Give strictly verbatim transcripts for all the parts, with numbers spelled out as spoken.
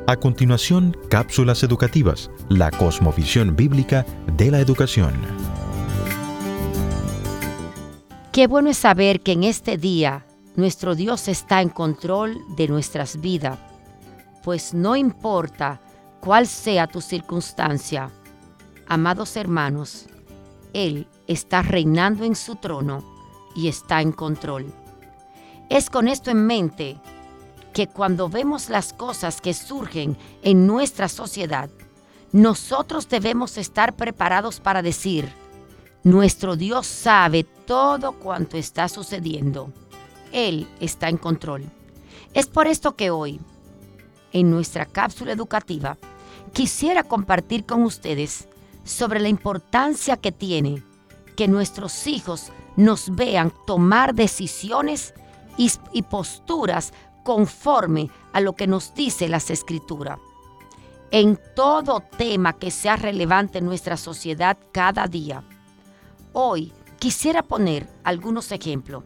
A continuación, cápsulas educativas, la cosmovisión bíblica de la educación. Qué bueno es saber que en este día nuestro Dios está en control de nuestras vidas, pues no importa cuál sea tu circunstancia, amados hermanos, Él está reinando en su trono y está en control. Es con esto en mente que cuando vemos las cosas que surgen en nuestra sociedad, nosotros debemos estar preparados para decir: nuestro Dios sabe todo cuanto está sucediendo. Él está en control. Es por esto que hoy, en nuestra cápsula educativa, quisiera compartir con ustedes sobre la importancia que tiene que nuestros hijos nos vean tomar decisiones y, y posturas conforme a lo que nos dice las Escrituras. En todo tema que sea relevante en nuestra sociedad cada día. Hoy quisiera poner algunos ejemplos.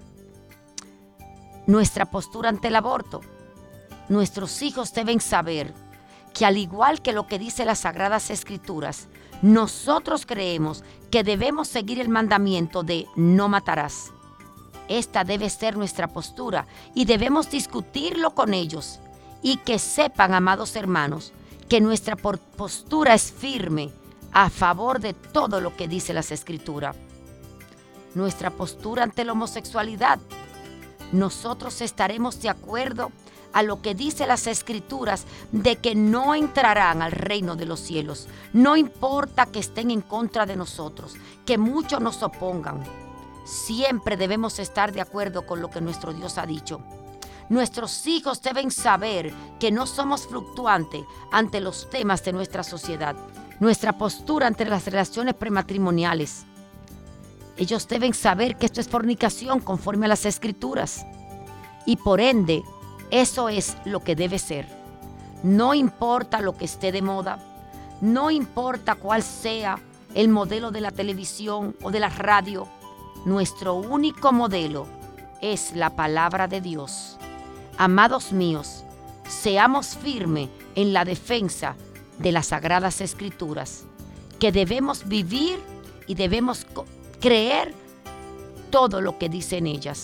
Nuestra postura ante el aborto. Nuestros hijos deben saber que, al igual que lo que dice las Sagradas Escrituras, nosotros creemos que debemos seguir el mandamiento de no matarás. Esta debe ser nuestra postura y debemos discutirlo con ellos, y que sepan, amados hermanos, que nuestra postura es firme a favor de todo lo que dice las Escrituras. Nuestra postura ante la homosexualidad. Nosotros estaremos de acuerdo a lo que dice las Escrituras de que no entrarán al reino de los cielos. No importa que estén en contra de nosotros, que muchos nos opongan. Siempre debemos estar de acuerdo con lo que nuestro Dios ha dicho. Nuestros hijos deben saber que no somos fluctuantes ante los temas de nuestra sociedad. Nuestra postura ante las relaciones prematrimoniales. Ellos deben saber que esto es fornicación conforme a las Escrituras. Y por ende, eso es lo que debe ser. No importa lo que esté de moda. No importa cuál sea el modelo de la televisión o de la radio. Nuestro único modelo es la palabra de Dios. Amados míos, seamos firmes en la defensa de las Sagradas Escrituras, que debemos vivir y debemos creer todo lo que dicen ellas.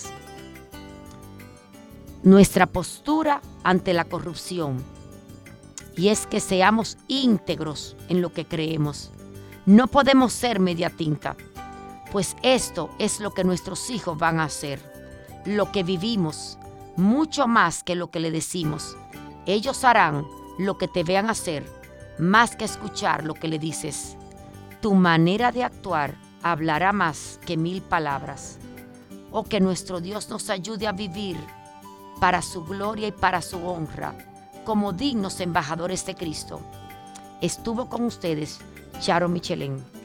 Nuestra postura ante la corrupción, y es que seamos íntegros en lo que creemos. No podemos ser media tinta, pues esto es lo que nuestros hijos van a hacer, lo que vivimos, mucho más que lo que le decimos. Ellos harán lo que te vean hacer, más que escuchar lo que le dices. Tu manera de actuar hablará más que mil palabras. Oh, que nuestro Dios nos ayude a vivir para su gloria y para su honra, como dignos embajadores de Cristo. Estuvo con ustedes Charo Michelén.